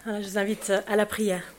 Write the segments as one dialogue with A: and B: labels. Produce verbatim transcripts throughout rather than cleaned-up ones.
A: Je vous invite à la prière.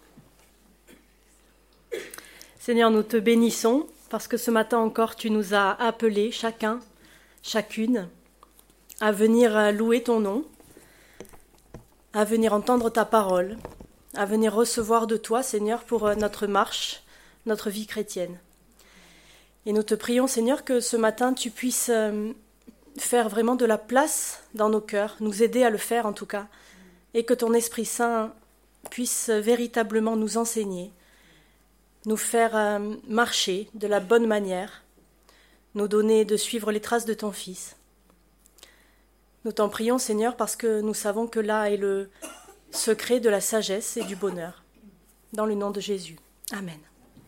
A: Seigneur, nous te bénissons parce que ce matin encore, tu nous as appelés, chacun, chacune, à venir louer ton nom, à venir entendre ta parole, à venir recevoir de toi, Seigneur, pour notre marche, notre vie chrétienne. Et nous te prions, Seigneur, que ce matin, tu puisses faire vraiment de la place dans nos cœurs, nous aider à le faire en tout cas, et que ton Esprit Saint puisse véritablement nous enseigner, nous faire marcher de la bonne manière, nous donner de suivre les traces de ton Fils. Nous t'en prions, Seigneur, parce que nous savons que là est le secret de la sagesse et du bonheur. Dans le nom de Jésus. Amen.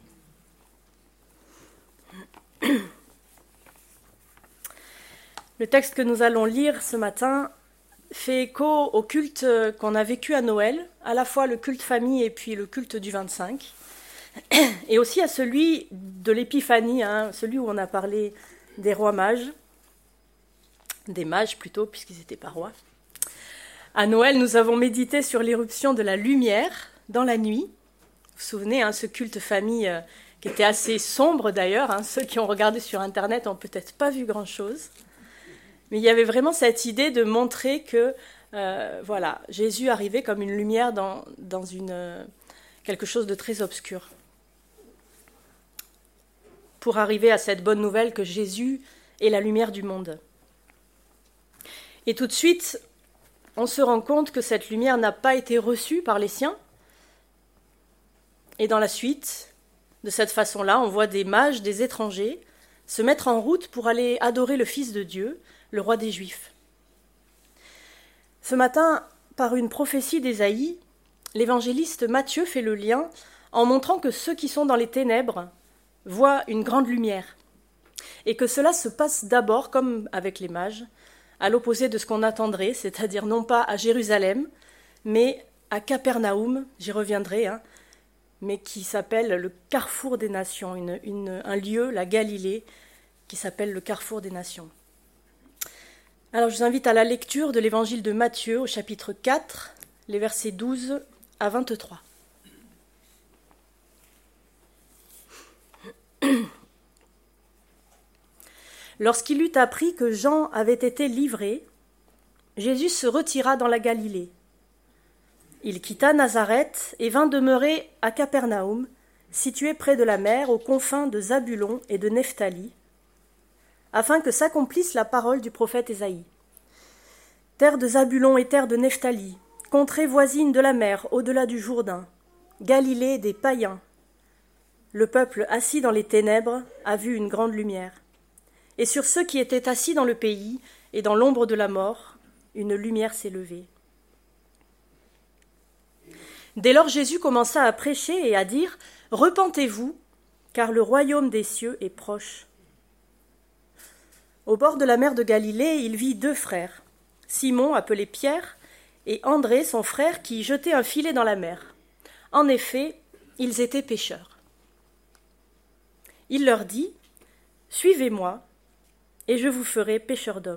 A: Le texte que nous allons lire ce matin fait écho au culte qu'on a vécu à Noël, à la fois le culte famille et puis le culte du vingt-cinq, et aussi à celui de l'épiphanie, hein, celui où on a parlé des rois mages, des mages plutôt, puisqu'ils n'étaient pas rois. À Noël, nous avons médité sur l'irruption de la lumière dans la nuit. Vous vous souvenez, hein, ce culte famille euh, qui était assez sombre d'ailleurs, hein, ceux qui ont regardé sur Internet n'ont peut-être pas vu grand-chose. Mais il y avait vraiment cette idée de montrer que euh, voilà, Jésus arrivait comme une lumière dans, dans une, euh, quelque chose de très obscur. Pour arriver à cette bonne nouvelle que Jésus est la lumière du monde. Et tout de suite, on se rend compte que cette lumière n'a pas été reçue par les siens. Et dans la suite, de cette façon-là, on voit des mages, des étrangers, se mettre en route pour aller adorer le Fils de Dieu, le roi des Juifs. Ce matin, par une prophétie d'Ésaïe, l'évangéliste Matthieu fait le lien en montrant que ceux qui sont dans les ténèbres voient une grande lumière, et que cela se passe d'abord, comme avec les mages, à l'opposé de ce qu'on attendrait, c'est-à-dire non pas à Jérusalem, mais à Capernaum, j'y reviendrai, hein, mais qui s'appelle le carrefour des nations, une, une, un lieu, la Galilée, qui s'appelle le carrefour des nations. Alors je vous invite à la lecture de l'évangile de Matthieu au chapitre quatre, les versets douze à vingt-trois. Lorsqu'il eut appris que Jean avait été livré, Jésus se retira dans la Galilée. Il quitta Nazareth et vint demeurer à Capernaum, situé près de la mer, aux confins de Zabulon et de Nephtali, afin que s'accomplisse la parole du prophète Ésaïe. Terre de Zabulon et terre de Nephtali, contrée voisine de la mer, au-delà du Jourdain, Galilée des païens. Le peuple assis dans les ténèbres a vu une grande lumière. Et sur ceux qui étaient assis dans le pays et dans l'ombre de la mort, une lumière s'est levée. Dès lors, Jésus commença à prêcher et à dire « Repentez-vous, car le royaume des cieux est proche. » Au bord de la mer de Galilée, il vit deux frères, Simon, appelé Pierre, et André, son frère, qui jetaient un filet dans la mer. En effet, ils étaient pêcheurs. Il leur dit « Suivez-moi, et je vous ferai pêcheurs d'hommes. »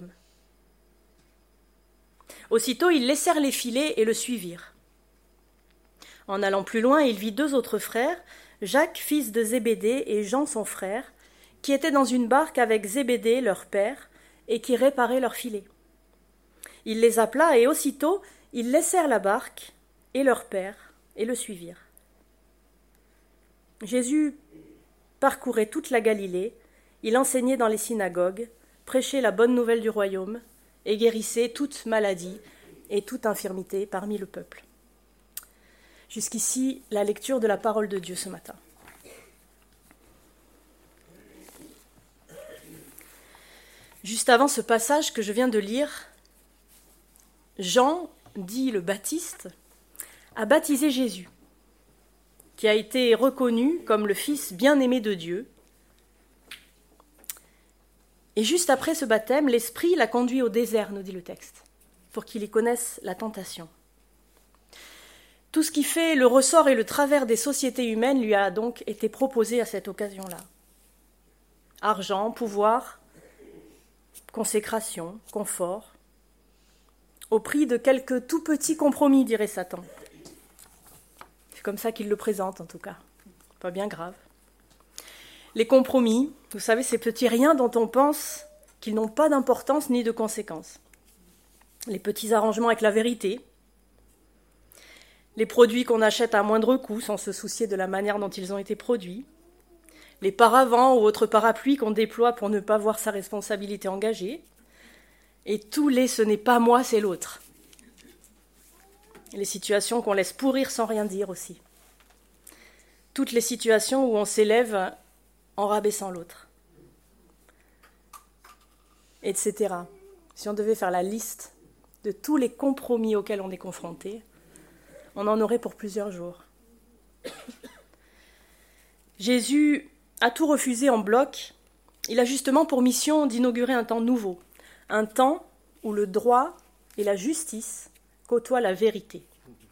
A: Aussitôt, ils laissèrent les filets et le suivirent. En allant plus loin, il vit deux autres frères, Jacques, fils de Zébédée, et Jean, son frère, qui étaient dans une barque avec Zébédée, leur père, et qui réparaient leurs filets. Il les appela, et aussitôt, ils laissèrent la barque et leur père, et le suivirent. Jésus parcourait toute la Galilée, il enseignait dans les synagogues, prêchait la bonne nouvelle du royaume, et guérissait toute maladie et toute infirmité parmi le peuple. Jusqu'ici, la lecture de la parole de Dieu ce matin. Juste avant ce passage que je viens de lire, Jean, dit le Baptiste, a baptisé Jésus, qui a été reconnu comme le Fils bien-aimé de Dieu. Et juste après ce baptême, l'Esprit l'a conduit au désert, nous dit le texte, pour qu'il y connaisse la tentation. Tout ce qui fait le ressort et le travers des sociétés humaines lui a donc été proposé à cette occasion-là. Argent, pouvoir, consécration, confort, au prix de quelques tout petits compromis, dirait Satan. C'est comme ça qu'il le présente en tout cas. Pas bien grave. Les compromis, vous savez, ces petits riens dont on pense qu'ils n'ont pas d'importance ni de conséquences. Les petits arrangements avec la vérité. Les produits qu'on achète à moindre coût sans se soucier de la manière dont ils ont été produits. Les paravents ou autres parapluies qu'on déploie pour ne pas voir sa responsabilité engagée. Et tous les « ce n'est pas moi, c'est l'autre ». Les situations qu'on laisse pourrir sans rien dire aussi. Toutes les situations où on s'élève en rabaissant l'autre. Etc. Si on devait faire la liste de tous les compromis auxquels on est confronté, on en aurait pour plusieurs jours. Jésus a tout refusé en bloc. Il a justement pour mission d'inaugurer un temps nouveau. Un temps où le droit et la justice côtoient la vérité.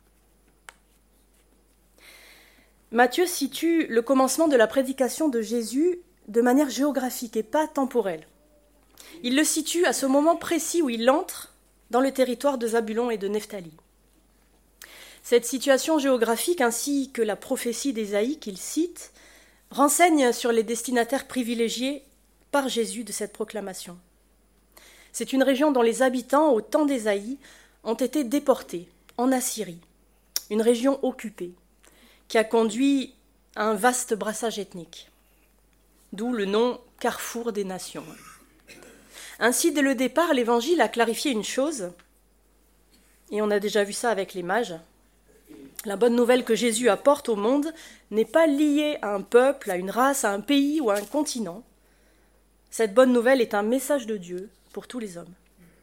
A: Matthieu situe le commencement de la prédication de Jésus de manière géographique et pas temporelle. Il le situe à ce moment précis où il entre dans le territoire de Zabulon et de Nephtali. Cette situation géographique ainsi que la prophétie d'Ésaïe qu'il cite renseignent sur les destinataires privilégiés par Jésus de cette proclamation. C'est une région dont les habitants, au temps d'Ésaïe, ont été déportés en Assyrie, une région occupée, qui a conduit à un vaste brassage ethnique, d'où le nom « Carrefour des nations ». Ainsi, dès le départ, l'Évangile a clarifié une chose, et on a déjà vu ça avec les mages. La bonne nouvelle que Jésus apporte au monde n'est pas liée à un peuple, à une race, à un pays ou à un continent. Cette bonne nouvelle est un message de Dieu pour tous les hommes.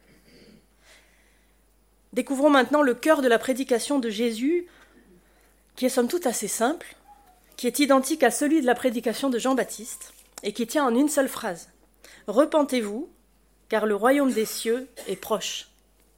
A: Découvrons maintenant le cœur de la prédication de Jésus, qui est somme toute assez simple, qui est identique à celui de la prédication de Jean-Baptiste, et qui tient en une seule phrase. « Repentez-vous, car le royaume des cieux est proche. »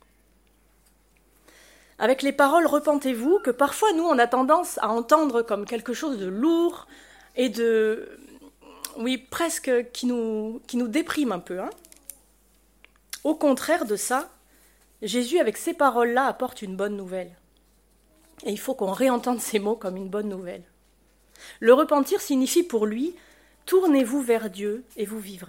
A: Avec les paroles « repentez-vous » que parfois nous on a tendance à entendre comme quelque chose de lourd et de, oui, presque qui nous, qui nous déprime un peu. Hein. Au contraire de ça, Jésus avec ces paroles-là apporte une bonne nouvelle. Et il faut qu'on réentende ces mots comme une bonne nouvelle. Le repentir signifie pour lui « tournez-vous vers Dieu et vous vivrez ».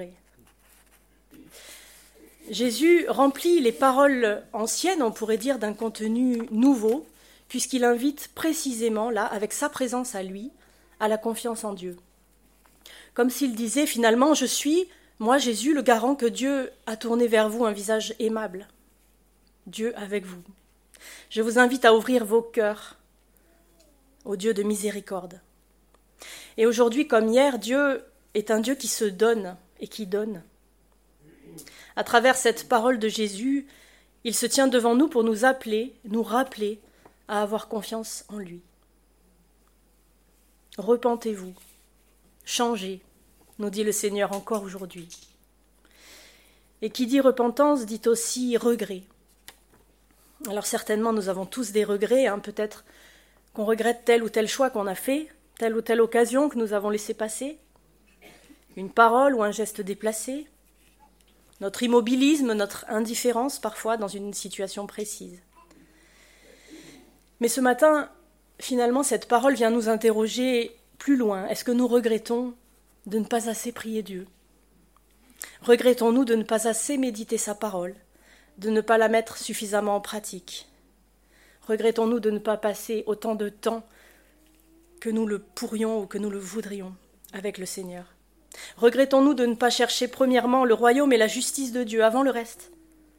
A: Jésus remplit les paroles anciennes, on pourrait dire, d'un contenu nouveau, puisqu'il invite précisément, là, avec sa présence à lui, à la confiance en Dieu. Comme s'il disait finalement, je suis, moi Jésus, le garant que Dieu a tourné vers vous un visage aimable. Dieu avec vous. Je vous invite à ouvrir vos cœurs au Dieu de miséricorde. Et aujourd'hui, comme hier, Dieu est un Dieu qui se donne et qui donne. À travers cette parole de Jésus, il se tient devant nous pour nous appeler, nous rappeler à avoir confiance en lui. Repentez-vous, changez, nous dit le Seigneur encore aujourd'hui. Et qui dit repentance dit aussi regret. Alors certainement nous avons tous des regrets, hein, peut-être qu'on regrette tel ou tel choix qu'on a fait, telle ou telle occasion que nous avons laissé passer, une parole ou un geste déplacé, notre immobilisme, notre indifférence parfois dans une situation précise. Mais ce matin, finalement, cette parole vient nous interroger plus loin. Est-ce que nous regrettons de ne pas assez prier Dieu ? Regrettons-nous de ne pas assez méditer sa parole, de ne pas la mettre suffisamment en pratique ? Regrettons-nous de ne pas passer autant de temps que nous le pourrions ou que nous le voudrions avec le Seigneur ? Regrettons-nous de ne pas chercher premièrement le royaume et la justice de Dieu avant le reste ?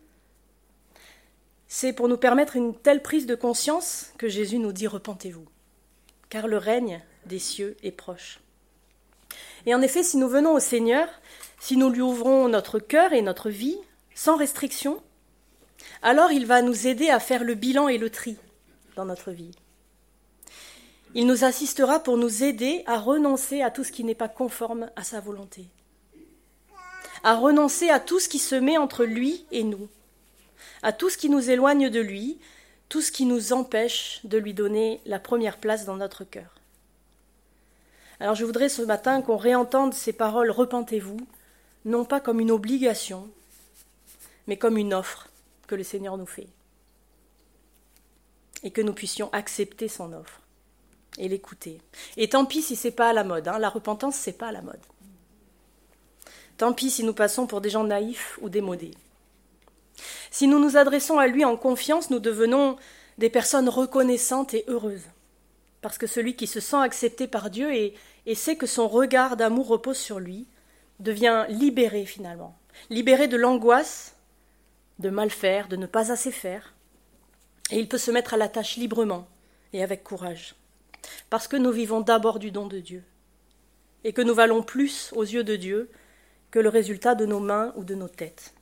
A: C'est pour nous permettre une telle prise de conscience que Jésus nous dit « Repentez-vous », car le règne des cieux est proche. Et en effet, si nous venons au Seigneur, si nous lui ouvrons notre cœur et notre vie, sans restriction, alors il va nous aider à faire le bilan et le tri dans notre vie. Il nous assistera pour nous aider à renoncer à tout ce qui n'est pas conforme à sa volonté, à renoncer à tout ce qui se met entre lui et nous, à tout ce qui nous éloigne de lui, tout ce qui nous empêche de lui donner la première place dans notre cœur. Alors je voudrais ce matin qu'on réentende ces paroles « Repentez-vous », non pas comme une obligation, mais comme une offre que le Seigneur nous fait, et que nous puissions accepter son offre. et l'écouter. Et tant pis si c'est pas à la mode, hein, la repentance, c'est pas à la mode. Tant pis si nous passons pour des gens naïfs ou démodés. Si nous nous adressons à lui en confiance, nous devenons des personnes reconnaissantes et heureuses. Parce que celui qui se sent accepté par Dieu et, et sait que son regard d'amour repose sur lui, devient libéré finalement. Libéré de l'angoisse, de mal faire, de ne pas assez faire. Et il peut se mettre à la tâche librement et avec courage. Parce que nous vivons d'abord du don de Dieu. Et que nous valons plus aux yeux de Dieu que le résultat de nos mains ou de nos têtes.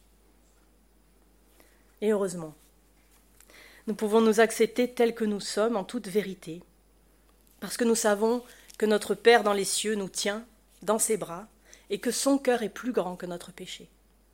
A: Et heureusement, nous pouvons nous accepter tels que nous sommes en toute vérité, parce que nous savons que notre Père dans les cieux nous tient dans ses bras et que son cœur est plus grand que notre péché.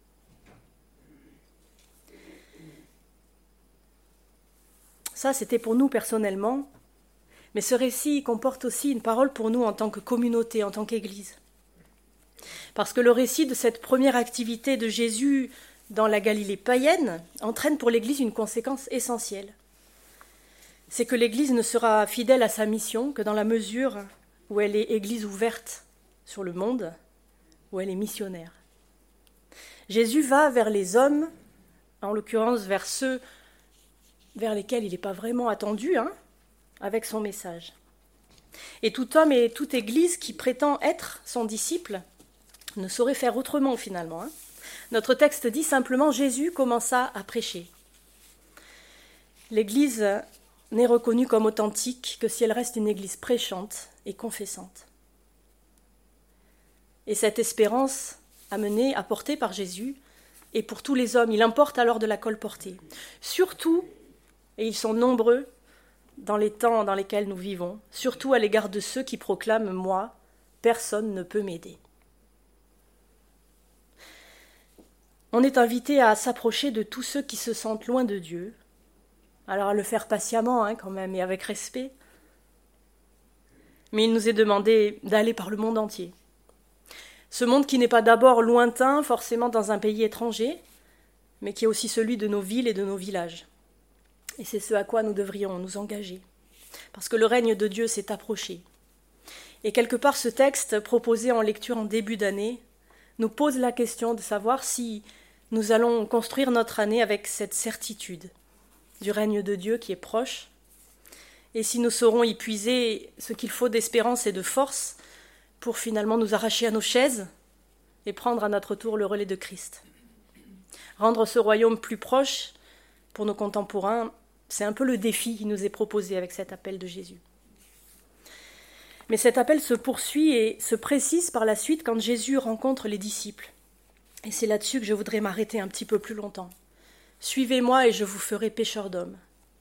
A: Ça, c'était pour nous personnellement, mais ce récit comporte aussi une parole pour nous en tant que communauté, en tant qu'Église. Parce que le récit de cette première activité de Jésus dans la Galilée païenne entraîne pour l'Église une conséquence essentielle. C'est que l'Église ne sera fidèle à sa mission que dans la mesure où elle est Église ouverte sur le monde, où elle est missionnaire. Jésus va vers les hommes, en l'occurrence vers ceux vers lesquels il n'est pas vraiment attendu, hein, avec son message. Et tout homme et toute Église qui prétend être son disciple ne saurait faire autrement finalement. Hein. Notre texte dit simplement « Jésus commença à prêcher ». L'Église n'est reconnue comme authentique que si elle reste une Église prêchante et confessante. Et cette espérance amenée, apportée par Jésus, est pour tous les hommes. Il importe alors de la colporter. Surtout, et ils sont nombreux dans les temps dans lesquels nous vivons, surtout à l'égard de ceux qui proclament « Moi, personne ne peut m'aider ». On est invité à s'approcher de tous ceux qui se sentent loin de Dieu, alors à le faire patiemment hein, quand même et avec respect. Mais il nous est demandé d'aller par le monde entier. Ce monde qui n'est pas d'abord lointain, forcément dans un pays étranger, mais qui est aussi celui de nos villes et de nos villages. Et c'est ce à quoi nous devrions nous engager, parce que le règne de Dieu s'est approché. Et quelque part, ce texte proposé en lecture en début d'année nous pose la question de savoir si nous allons construire notre année avec cette certitude du règne de Dieu qui est proche, et si nous saurons y puiser ce qu'il faut d'espérance et de force pour finalement nous arracher à nos chaises et prendre à notre tour le relais de Christ. Rendre ce royaume plus proche pour nos contemporains, c'est un peu le défi qui nous est proposé avec cet appel de Jésus. Mais cet appel se poursuit et se précise par la suite quand Jésus rencontre les disciples. Et c'est là-dessus que je voudrais m'arrêter un petit peu plus longtemps. « Suivez-moi et je vous ferai pécheurs d'hommes ».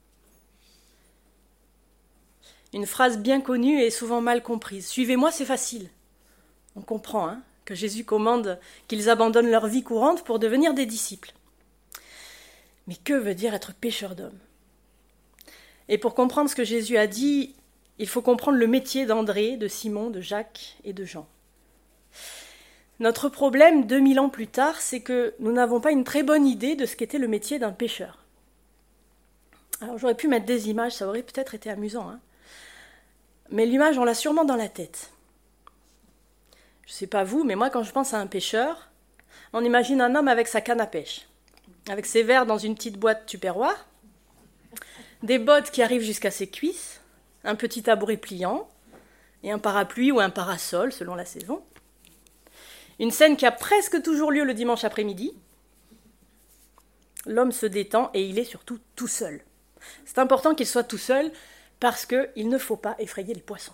A: Une phrase bien connue et souvent mal comprise. « Suivez-moi, c'est facile ». On comprend hein, que Jésus commande qu'ils abandonnent leur vie courante pour devenir des disciples. Mais que veut dire être pécheur d'hommes ? Et pour comprendre ce que Jésus a dit, il faut comprendre le métier d'André, de Simon, de Jacques et de Jean. Notre problème, deux mille ans plus tard, c'est que nous n'avons pas une très bonne idée de ce qu'était le métier d'un pêcheur. Alors j'aurais pu mettre des images, ça aurait peut-être été amusant, hein. Mais l'image, on l'a sûrement dans la tête. Je ne sais pas vous, mais moi, quand je pense à un pêcheur, on imagine un homme avec sa canne à pêche, avec ses verres dans une petite boîte tupperware, des bottes qui arrivent jusqu'à ses cuisses, un petit tabouret pliant et un parapluie ou un parasol, selon la saison. Une scène qui a presque toujours lieu le dimanche après-midi. L'homme se détend et il est surtout tout seul. C'est important qu'il soit tout seul parce qu'il ne faut pas effrayer les poissons.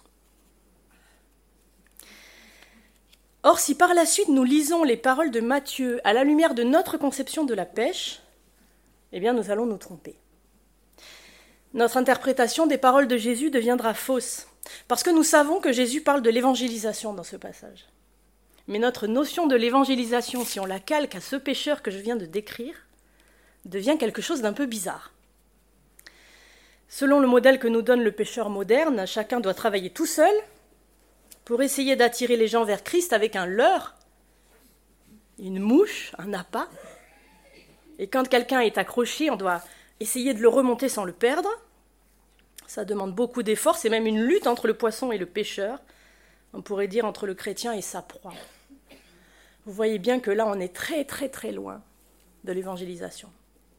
A: Or, si par la suite nous lisons les paroles de Matthieu à la lumière de notre conception de la pêche, eh bien nous allons nous tromper. Notre interprétation des paroles de Jésus deviendra fausse, parce que nous savons que Jésus parle de l'évangélisation dans ce passage. Mais notre notion de l'évangélisation, si on la calque à ce pêcheur que je viens de décrire, devient quelque chose d'un peu bizarre. Selon le modèle que nous donne le pêcheur moderne, chacun doit travailler tout seul pour essayer d'attirer les gens vers Christ avec un leurre, une mouche, un appât. Et quand quelqu'un est accroché, on doit essayer de le remonter sans le perdre. Ça demande beaucoup d'efforts, c'est même une lutte entre le poisson et le pêcheur. On pourrait dire entre le chrétien et sa proie. Vous voyez bien que là, on est très très très loin de l'évangélisation.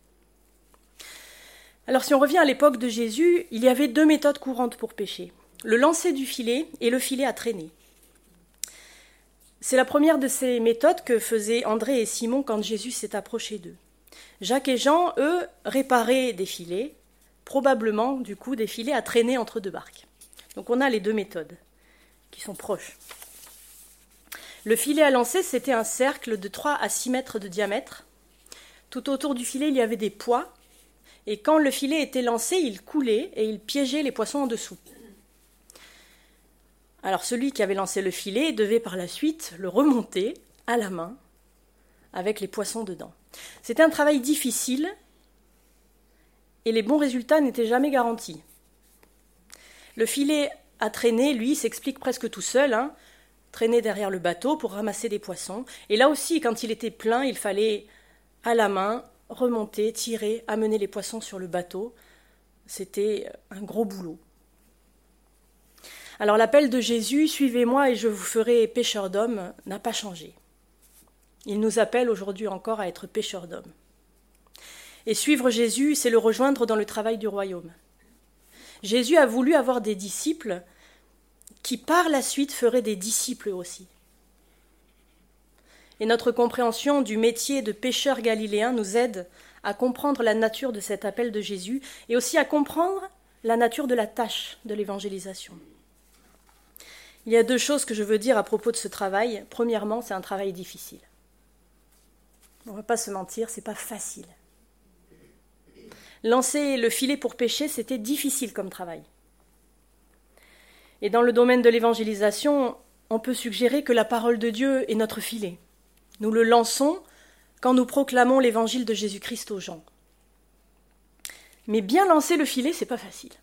A: Alors si on revient à l'époque de Jésus, il y avait deux méthodes courantes pour pêcher. Le lancer du filet et le filet à traîner. C'est la première de ces méthodes que faisaient André et Simon quand Jésus s'est approché d'eux. Jacques et Jean, eux, réparaient des filets, probablement du coup des filets à traîner entre deux barques. Donc on a les deux méthodes qui sont proches. Le filet à lancer, c'était un cercle de trois à six mètres de diamètre. Tout autour du filet, il y avait des poids, et quand le filet était lancé, il coulait et il piégeait les poissons en dessous. Alors celui qui avait lancé le filet devait par la suite le remonter à la main avec les poissons dedans. C'était un travail difficile et les bons résultats n'étaient jamais garantis. Le filet à traîner, lui, s'explique presque tout seul, hein, traîner derrière le bateau pour ramasser des poissons. Et là aussi, quand il était plein, il fallait à la main remonter, tirer, amener les poissons sur le bateau. C'était un gros boulot. Alors l'appel de Jésus, suivez-moi et je vous ferai pêcheurs d'hommes, n'a pas changé. Il nous appelle aujourd'hui encore à être pêcheurs d'hommes. Et suivre Jésus, c'est le rejoindre dans le travail du royaume. Jésus a voulu avoir des disciples qui par la suite feraient des disciples aussi. Et notre compréhension du métier de pêcheur galiléen nous aide à comprendre la nature de cet appel de Jésus et aussi à comprendre la nature de la tâche de l'évangélisation. Il y a deux choses que je veux dire à propos de ce travail. Premièrement, c'est un travail difficile. On ne va pas se mentir, c'est pas facile. Lancer le filet pour pêcher, c'était difficile comme travail. Et dans le domaine de l'évangélisation, on peut suggérer que la parole de Dieu est notre filet. Nous le lançons quand nous proclamons l'évangile de Jésus-Christ aux gens. Mais bien lancer le filet, c'est pas facile.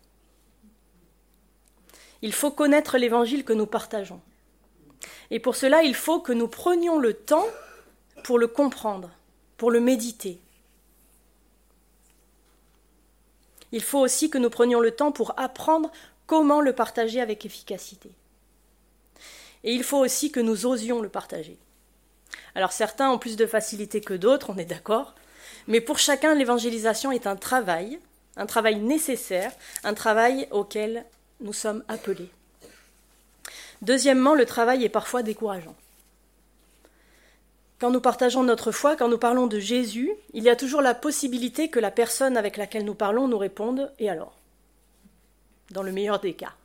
A: Il faut connaître l'évangile que nous partageons. Et pour cela, il faut que nous prenions le temps pour le comprendre, pour le méditer. Il faut aussi que nous prenions le temps pour apprendre comment le partager avec efficacité. Et il faut aussi que nous osions le partager. Alors certains ont plus de facilité que d'autres, on est d'accord, mais pour chacun, l'évangélisation est un travail, un travail nécessaire, un travail auquel nous sommes appelés. Deuxièmement, le travail est parfois décourageant. Quand nous partageons notre foi, quand nous parlons de Jésus, il y a toujours la possibilité que la personne avec laquelle nous parlons nous réponde « Et alors ?» dans le meilleur des cas.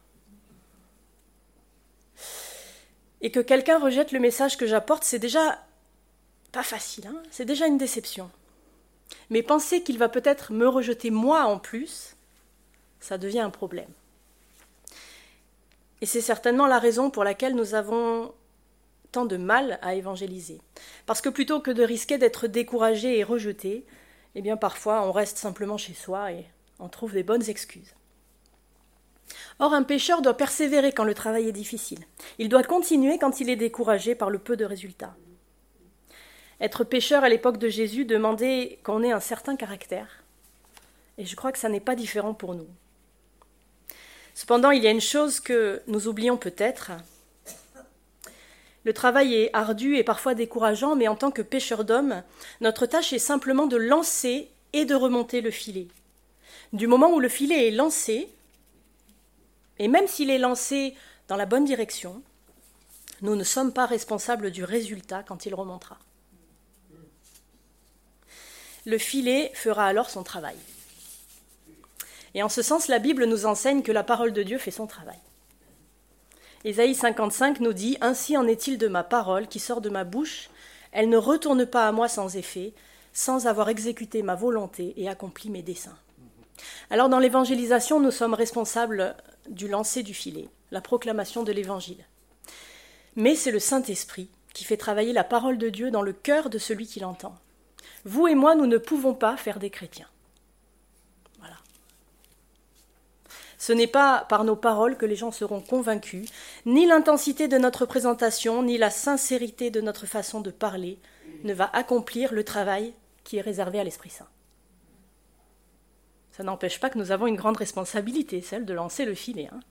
A: Et que quelqu'un rejette le message que j'apporte, c'est déjà pas facile, hein, c'est déjà une déception. Mais penser qu'il va peut-être me rejeter moi en plus, ça devient un problème. Et c'est certainement la raison pour laquelle nous avons tant de mal à évangéliser. Parce que plutôt que de risquer d'être découragé et rejeté, eh bien parfois on reste simplement chez soi et on trouve des bonnes excuses. Or, un pécheur doit persévérer quand le travail est difficile. Il doit continuer quand il est découragé par le peu de résultats. Être pécheur à l'époque de Jésus demandait qu'on ait un certain caractère. Et je crois que ça n'est pas différent pour nous. Cependant, il y a une chose que nous oublions peut-être. Le travail est ardu et parfois décourageant, mais en tant que pêcheur d'hommes, notre tâche est simplement de lancer et de remonter le filet. Du moment où le filet est lancé, et même s'il est lancé dans la bonne direction, nous ne sommes pas responsables du résultat quand il remontera. Le filet fera alors son travail. Et en ce sens, la Bible nous enseigne que la parole de Dieu fait son travail. Ésaïe cinquante-cinq nous dit « Ainsi en est-il de ma parole qui sort de ma bouche, elle ne retourne pas à moi sans effet, sans avoir exécuté ma volonté et accompli mes desseins. » Alors dans l'évangélisation, nous sommes responsables du lancer du filet, la proclamation de l'évangile. Mais c'est le Saint-Esprit qui fait travailler la parole de Dieu dans le cœur de celui qui l'entend. Vous et moi, nous ne pouvons pas faire des chrétiens. Voilà. Ce n'est pas par nos paroles que les gens seront convaincus, ni l'intensité de notre présentation, ni la sincérité de notre façon de parler ne va accomplir le travail qui est réservé à l'Esprit Saint. Ça n'empêche pas que nous avons une grande responsabilité, celle de lancer le filet. Hein.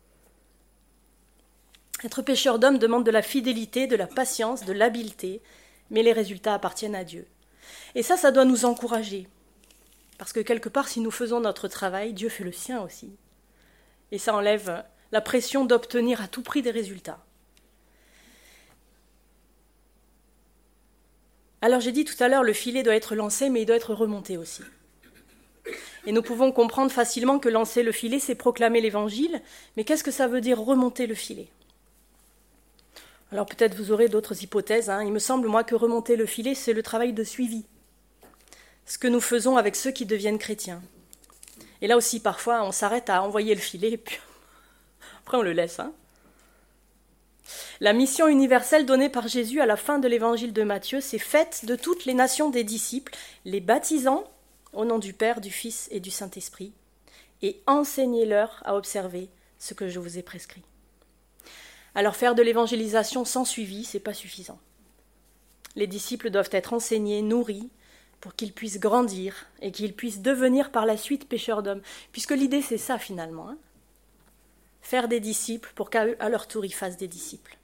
A: Être pêcheur d'hommes demande de la fidélité, de la patience, de l'habileté, mais les résultats appartiennent à Dieu. Et ça, ça doit nous encourager. Parce que quelque part, si nous faisons notre travail, Dieu fait le sien aussi. Et ça enlève la pression d'obtenir à tout prix des résultats. Alors j'ai dit tout à l'heure, le filet doit être lancé, mais il doit être remonté aussi. Et nous pouvons comprendre facilement que lancer le filet, c'est proclamer l'évangile, mais qu'est-ce que ça veut dire remonter le filet ? Alors peut-être vous aurez d'autres hypothèses. Hein. Il me semble, moi, que remonter le filet, c'est le travail de suivi. Ce que nous faisons avec ceux qui deviennent chrétiens. Et là aussi, parfois, on s'arrête à envoyer le filet, et puis après on le laisse. Hein. La mission universelle donnée par Jésus à la fin de l'évangile de Matthieu, c'est faite de toutes les nations des disciples, les baptisant au nom du Père, du Fils et du Saint-Esprit, et enseignez-leur à observer ce que je vous ai prescrit. Alors faire de l'évangélisation sans suivi, c'est pas suffisant. Les disciples doivent être enseignés, nourris, pour qu'ils puissent grandir et qu'ils puissent devenir par la suite pêcheurs d'hommes. Puisque l'idée, c'est ça finalement. Hein. Faire des disciples pour qu'à leur tour, ils fassent des disciples.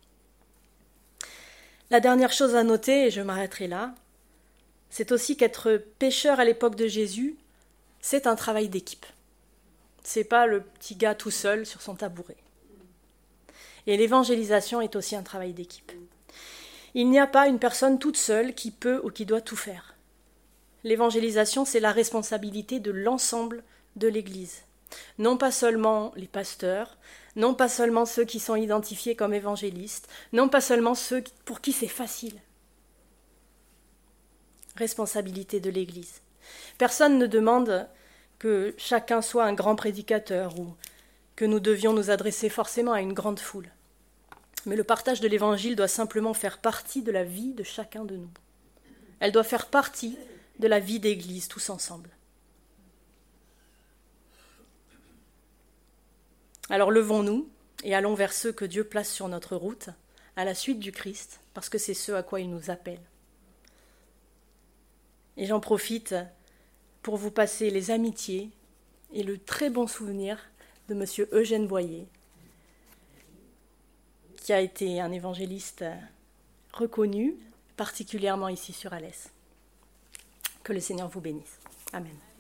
A: La dernière chose à noter, et je m'arrêterai là, c'est aussi qu'être pêcheur à l'époque de Jésus, c'est un travail d'équipe. C'est pas le petit gars tout seul sur son tabouret. Et l'évangélisation est aussi un travail d'équipe. Il n'y a pas une personne toute seule qui peut ou qui doit tout faire. L'évangélisation, c'est la responsabilité de l'ensemble de l'Église. Non pas seulement les pasteurs, non pas seulement ceux qui sont identifiés comme évangélistes, non pas seulement ceux pour qui c'est facile. Responsabilité de l'Église. Personne ne demande que chacun soit un grand prédicateur ou que nous devions nous adresser forcément à une grande foule. Mais le partage de l'Évangile doit simplement faire partie de la vie de chacun de nous. Elle doit faire partie de la vie d'Église, tous ensemble. Alors levons-nous et allons vers ceux que Dieu place sur notre route, à la suite du Christ, parce que c'est ce à quoi il nous appelle. Et j'en profite pour vous passer les amitiés et le très bon souvenir de M. Eugène Boyer, qui a été un évangéliste reconnu, particulièrement ici sur Alès. Que le Seigneur vous bénisse. Amen.